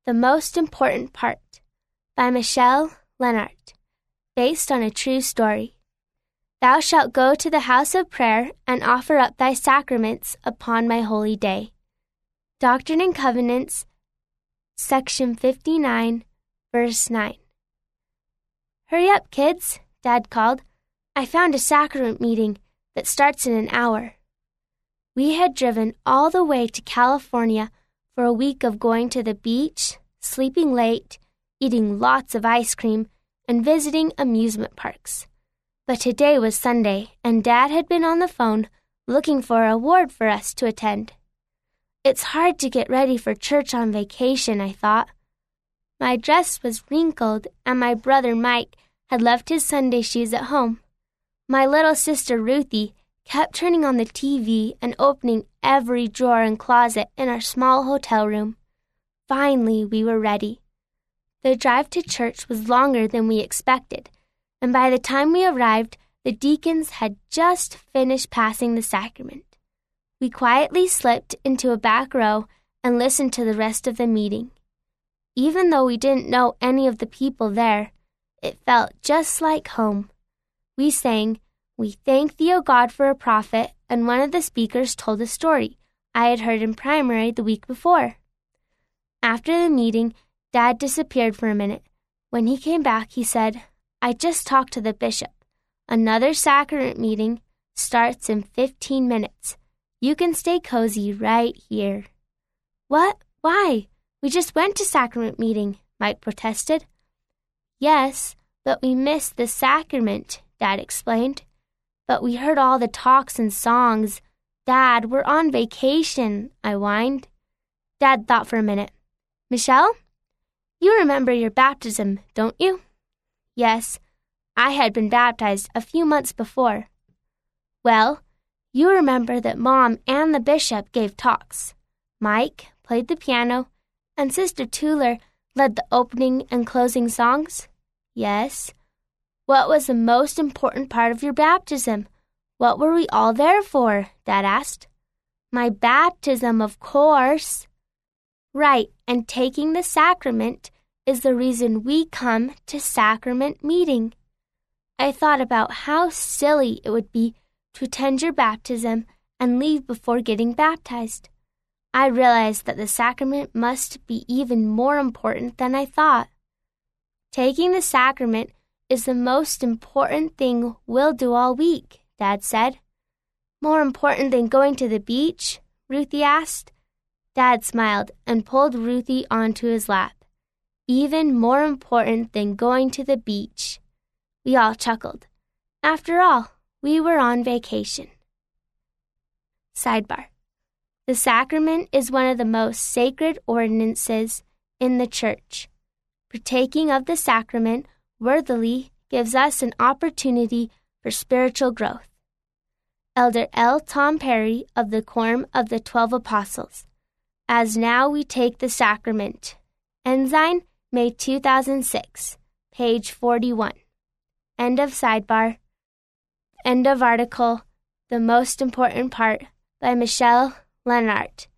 The Most Important Part by Michelle Leonard, based on a true story. Thou shalt go to the house of prayer and offer up thy sacraments upon my holy day. Doctrine and Covenants, section 59, verse 9. Hurry up, kids, Dad called. I found a sacrament meeting that starts in an hour. We had driven all the way to California for a week of going to the beach, sleeping late, eating lots of ice cream, and visiting amusement parks. But today was Sunday, and Dad had been on the phone looking for a ward for us to attend. It's hard to get ready for church on vacation, I thought. My dress was wrinkled, and my brother Mike had left his Sunday shoes at home. My little sister Ruthie kept turning on the TV and opening every drawer and closet in our small hotel room. Finally, we were ready. The drive to church was longer than we expected, and by the time we arrived, the deacons had just finished passing the sacrament. We quietly slipped into a back row and listened to the rest of the meeting. Even though we didn't know any of the people there, it felt just like home. We sang, "We thank thee, O God, for a prophet," and one of the speakers told a story I had heard in primary the week before. After the meeting, Dad disappeared for a minute. When he came back, he said, "I just talked to the bishop. Another sacrament meeting starts in 15 minutes. You can stay cozy right here." "What? Why? We just went to sacrament meeting," Mike protested. "Yes, but we missed the sacrament," Dad explained. "But we heard all the talks and songs. Dad, we're on vacation," I whined. Dad thought for a minute. "Michelle, you remember your baptism, don't you?" Yes, I had been baptized a few months before. "Well, you remember that Mom and the bishop gave talks. Mike played the piano, and Sister Tuller led the opening and closing songs?" "Yes." "What was the most important part of your baptism? What were we all there for?" Dad asked. "My baptism, of course." "Right, and taking the sacrament is the reason we come to sacrament meeting." I thought about how silly it would be to attend your baptism and leave before getting baptized. I realized that the sacrament must be even more important than I thought. "Taking the sacrament is the most important thing we'll do all week," Dad said. "More important than going to the beach?" Ruthie asked. Dad smiled and pulled Ruthie onto his lap. "Even more important than going to the beach." We all chuckled. After all, we were on vacation. Sidebar. The sacrament is one of the most sacred ordinances in the church. Partaking of the sacrament worthily gives us an opportunity for spiritual growth. Elder L. Tom Perry of the Quorum of the 12 Apostles. As now we take the sacrament. Ensign, May 2006, page 41. End of sidebar. End of article. The Most Important Part by Michelle Leonard.